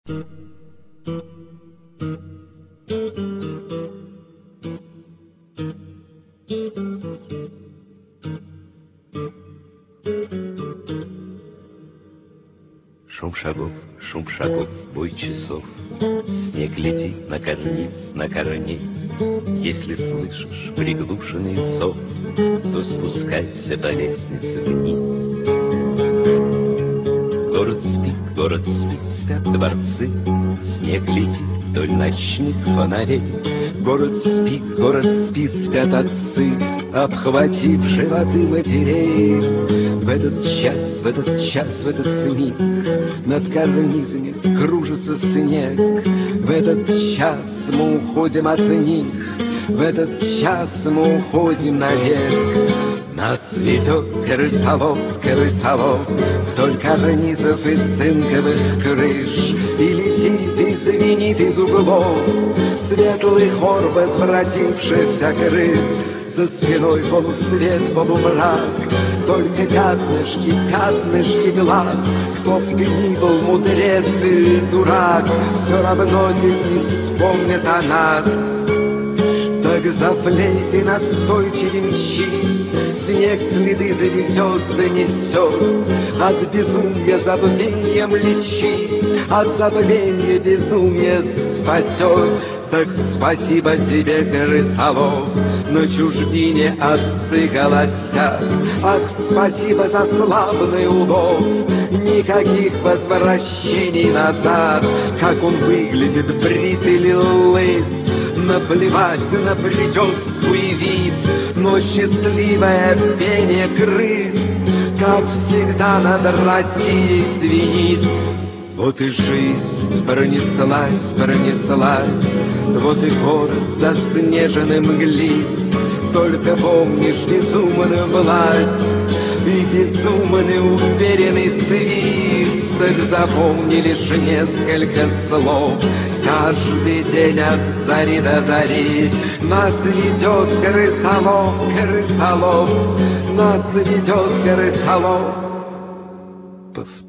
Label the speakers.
Speaker 1: Шум шагов, бой часов, снег летит на карниз. Если слышишь приглушенный зов, то спускайся по лестнице вниз. Город спит, спят дворцы, снег летит вдоль ночных фонарей. Город спит, спят отцы, обхватив животы матерей. В этот час, в этот миг над карнизами кружится снег. В этот час мы уходим от них, в этот час мы уходим навек. Нас ведет крысолов вдоль карнизов и цинковых крыш, и летит, и звенит из углов светлый хор возвратившихся крыс. За спиной полусвет, полумрак, только пятнышки глаз. Кто б ни был мудрец или дурак, все равно здесь не вспомнит о нас. Так заплей настойчивее мчись, снег следы завезет, занесет. От безумия забвением лечись, от забвения безумие спасет. Так спасибо тебе, крысолов, на чужбине отцы голосят. Ах, спасибо за славный улов, никаких возвращений назад. Как он выглядит, брит или лыс, наплевать на прическу и вид, но счастливое пение крыс, как всегда, над Россией звенит. Вот и жизнь пронеслась, вот и город заснеженный мглист. Только помнишь безумную власть и безумный уверенный свист. Так запомни лишь несколько слов, каждый день от зари до зари. Нас ведет крысолов, нас ведет крысолов. Повтори.